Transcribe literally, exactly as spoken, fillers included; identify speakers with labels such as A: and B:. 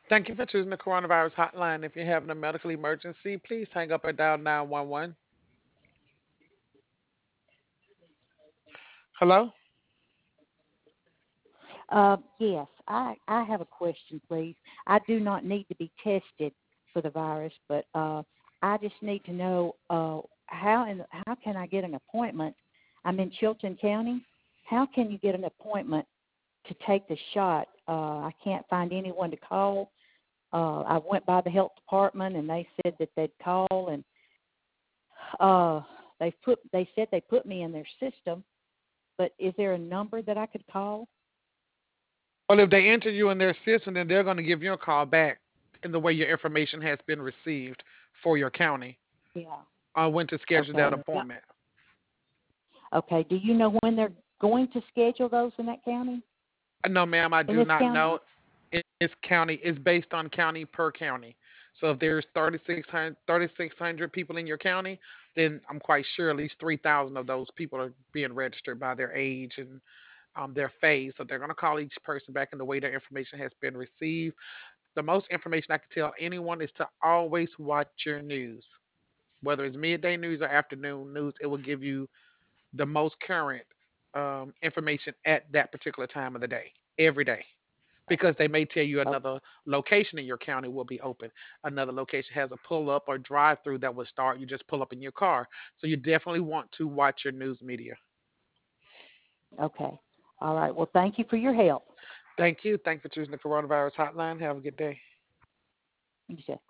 A: Thank you for choosing the coronavirus hotline. If you're having a medical emergency, please hang up and dial nine one one. Hello?
B: Uh, yes, I, I have a question, please. I do not need to be tested for the virus, but uh, I just need to know uh, how and how can I get an appointment? I'm in Chilton County. How can you get an appointment to take the shot? Uh, I can't find anyone to call. Uh, I went by the health department and they said that they'd call and uh, they put they said they put me in their system. But is there a number that I could call?
A: Well, if they enter you in their system, then they're going to give you a call back in the way your information has been received for your county
B: Yeah.
A: on when to schedule that
B: Okay.
A: appointment.
B: Okay. Do you know when they're going to schedule those in that county?
A: Uh, No, ma'am, I
B: In
A: do
B: this
A: not
B: county?
A: know. It's county. It's based on county per county. So if there's thirty-six hundred, thirty-six hundred people in your county, then I'm quite sure at least three thousand of those people are being registered by their age and um, their phase. So they're going to call each person back in the way their information has been received. The most information I can tell anyone is to always watch your news. Whether it's midday news or afternoon news, it will give you the most current um, information at that particular time of the day, every day. Because they may tell you
B: Okay.
A: another location in your county will be open. Another location has a pull up or drive through that will start. You just pull up in your car. So you definitely want to watch your news media.
B: Okay. All right. Well, thank you for your help.
A: Thank you. Thank you for choosing the coronavirus hotline. Have a good day.
B: You said